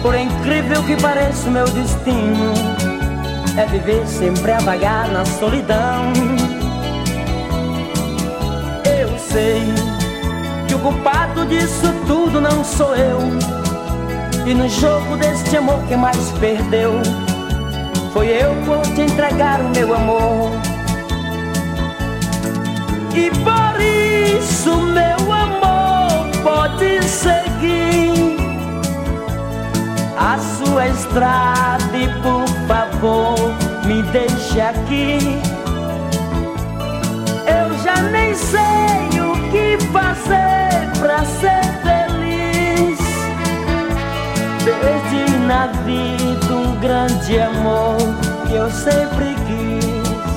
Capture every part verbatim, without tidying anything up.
Por incrível que pareça, o meu destino é viver sempre a vagar na solidão. Eu sei que o culpado disso tudo não sou eu, e no jogo deste amor quem mais perdeu foi eu por te entregar o meu amor. E por isso, meu amor, pode seguir a sua estrada e por favor me deixe aqui. Eu já nem sei o que fazer pra ser feliz. Perdi na vida um grande amor que eu sempre quis.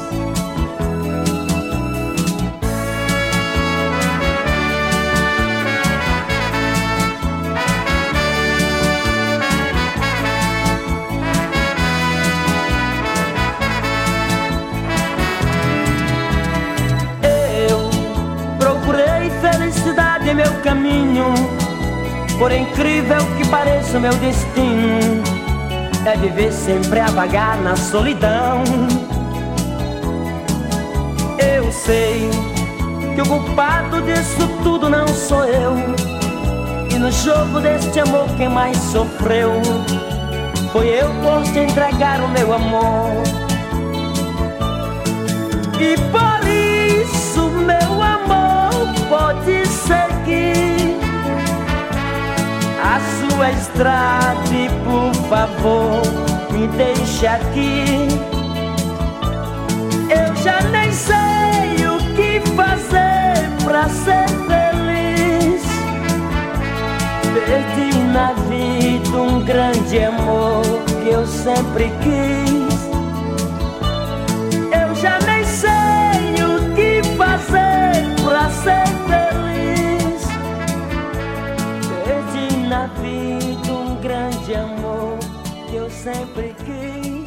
Felicidade é meu caminho, por incrível que pareça, o meu destino é viver sempre a vagar na solidão. Eu sei que o culpado disso tudo não sou eu, e no jogo deste amor quem mais sofreu foi eu por te entregar o meu amor. E por isso, meu amor, pode seguir a sua estrada e por favor me deixe aqui. Eu já nem sei o que fazer pra ser feliz. Perdi na vida um grande amor que eu sempre quis. Eu já nem sei o que fazer pra ser feliz. Perdi na vida um grande amor que eu sempre quis.